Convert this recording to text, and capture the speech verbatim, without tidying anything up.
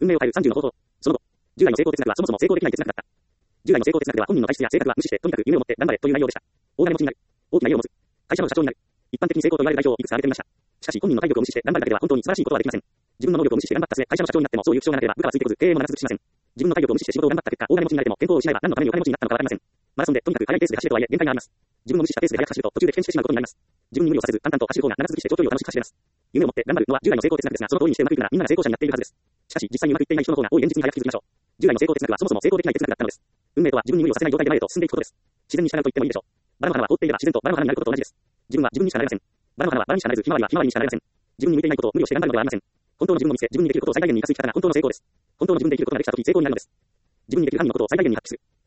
運命を変えるさんじゅうの方法。その後、従来の成功哲学はそもそも成功できない哲学だった。従来の成功哲学では本人の体質や性格は無視して、とにかく夢を持って頑張れという内容でした。大金持ちになる。大きな家を持つ。会社の社長になる。一般的に成功と言われる代表をいくつ挙げてみました。しかし本人の体力を無視して頑張るだけでは本当に素晴らしいことはできません。自分の能力を無視して頑張った末、会社の社長になってもそういう気象がなければ部下はついてこず、経営も長続きしません。自分の体力を無視して仕事を頑張った結果、大金持ちになれても健康を失えば何のためにお金持ちになったのかわかりません。マラソンでとにかく速いペースで走るとはいえ限界があります。自分の無視したペースで速く走ると途中で危険してしまうことになります。自分に無理をさせず淡々と走る方が長続きして長距離を楽しく走れます。夢を持って頑張るのは従来の成功哲学ですが、その通りにしてうまくいくならみんなが成功者になっているはずです。しかし実際にうまくいっていない人の方が多い現実に早く気づきましょう。従来の成功哲学はそもそも成功できない哲学だったのです。運命とは自分に無理をさせない状態で前へと進んでいくことです。自然に従うと言ってもいいでしょう。バラの花は放っていれば自然とバラの花になることと同じです。自分は自分にしかなれません。バラの花はバラにしかなれず、ひまわりはひまわりにしかなれません。自分に向いていないことを無理をして頑張るのではありません。本当の自分を見つけ、自分にできることを最大限に活かす生き方が本当の成功です。本当の自分でできることができたとき成功になるのです。自分にできる範囲のことを最大限に発揮する。